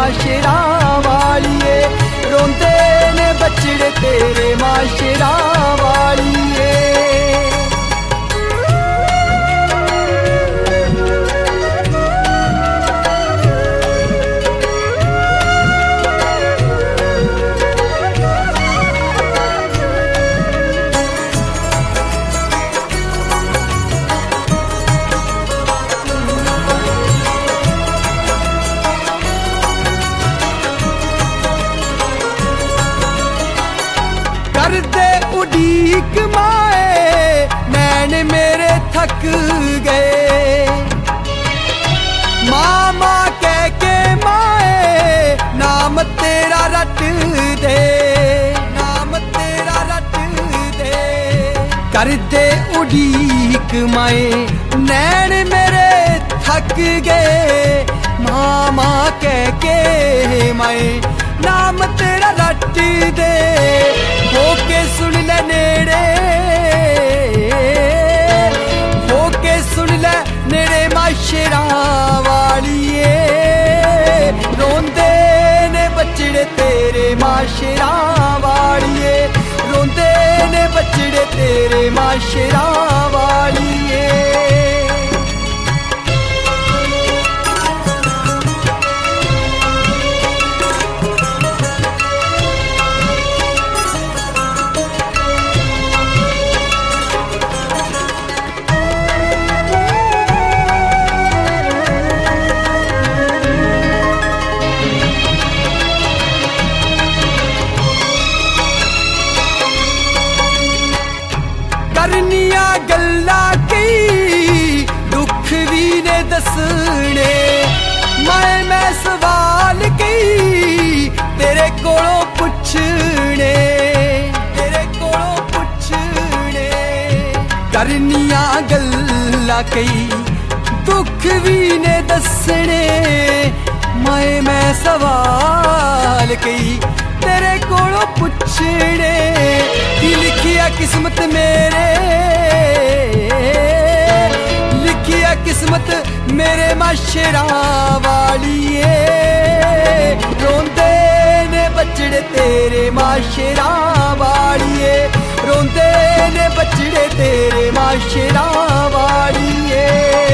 माशरा वालिए, रोंदे ने बछड़े तेरे माशरा वालिए। करदे उड़ीक माए नैन मेरे थक गए, मामा कह के माए नाम तेरा रट दे, नाम तेरा रट दे। करदे उड़ीक माए नैन मेरे थक गए, मामा कह के माए नाम तेरा रट दे। होके सुन ले नेड़े, होके सुन ले नेड़े माशरा वालिए, रोंदे ने बछड़े तेरे माशरा वालिए, रोंदे ने बछड़े तेरे माशरा वालिए। करनिया गल्ला कई दुख भी ने दसने, मैं सवाल कई तेरे कोलों पुछने, तेरे कोलों पुछने। करनिया गल्ला कई दुख भी ने दसने, मैं सवाल कई तेरे कोलों पुछने। की लिखिया किस्मत मेरे, लिखिया किस्मत मेरे माशरा वालिए, रोंदे ने बछड़े तेरे माशरा वालिए, रोंदे ने बछड़े तेरे माशरा वालिए।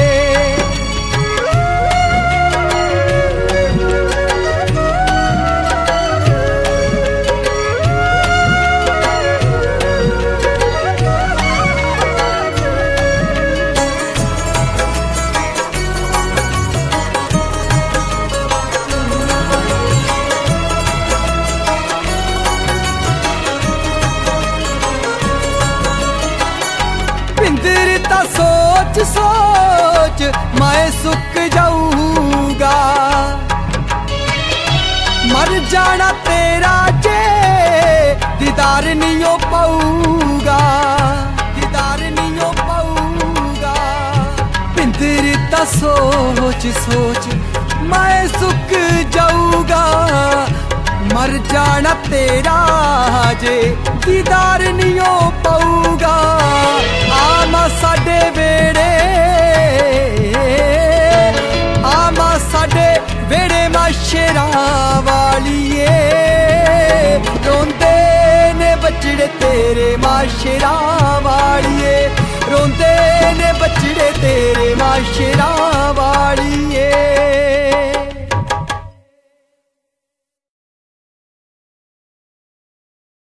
पिंदरता सोच सोच मैं सुक जाऊंगा, मर जाना तेरा जे दीदार नहीं हो पाऊंगा, दीदार नहीं हो पाऊंगा। पिंदरता सोच सोच मैं सुक जाऊंगा, मर जाना तेरा जे दीदार नहीं हो पाऊंगा। आमा साडे वेड़े, आमा साडे वेड़े माशरा वालिए, रोंदे ने बछड़े तेरे माशरा वालिए, रोंदे ने बछड़े तेरे माशरा वालिए।